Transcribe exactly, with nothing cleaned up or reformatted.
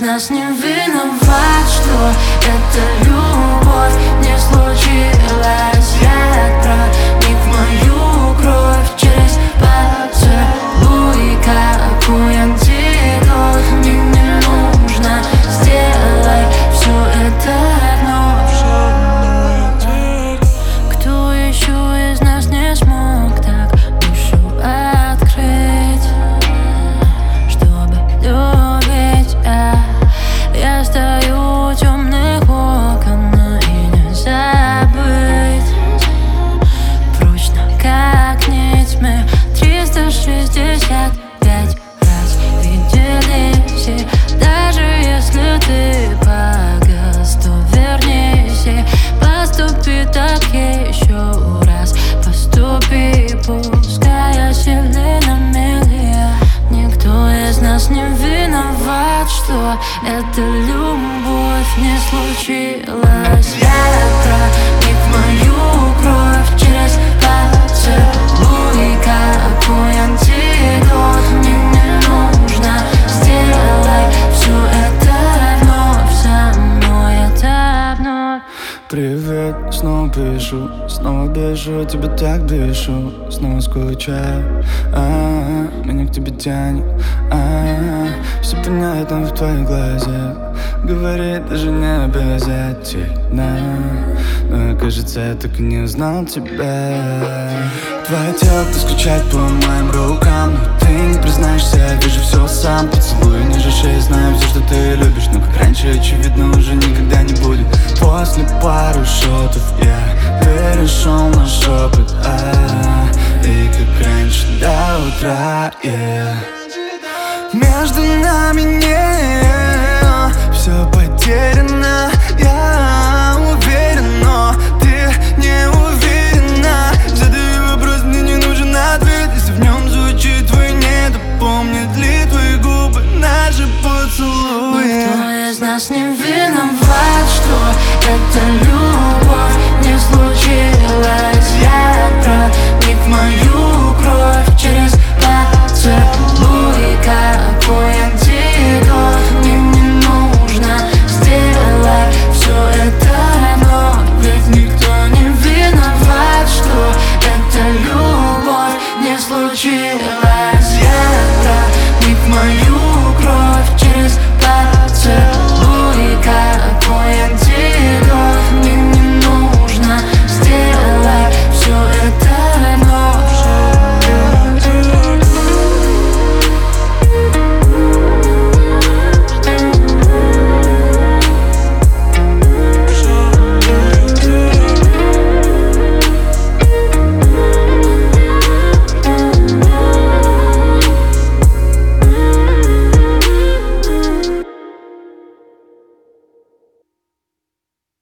нас не виноват, что эта любовь не случилась. Я проник в мою кровь через поцелуй, как у антидот. Мне не нужно, сделай все это вновь. Кто еще из нас не смог так душу открыть, чтобы любить? А я стою у темных окон и не забыть прочно, как нить. Мы триста шестьдесят пять раз виделись, и даже если ты погас, то вернись и поступи так еще раз. Поступи, пускай я сильнее на мили. Никто из нас не виноват, что эта любовь не случилась. Я проник в мою кровь через поцелуй, как у антидот. Мне не нужно, сделай все это вновь. Со мной это вновь. Привет, снова пишу, снова дышу, тебя так дышу, снова скучаю, а-а-а, меня к тебе тянет, а-а-а, все понятно в твоих глазах, говорить даже не обязательно, но кажется, я так и не узнал тебя. Твое тело, кто скучает по моим рукам, но ты не признаешься, я вижу все сам. Поцелуй ниже шеи, знаю все, что ты любишь, но как раньше, очевидно, уже никогда не будет. После пары шотов я перешел на шепот, а, и как раньше до утра, yeah.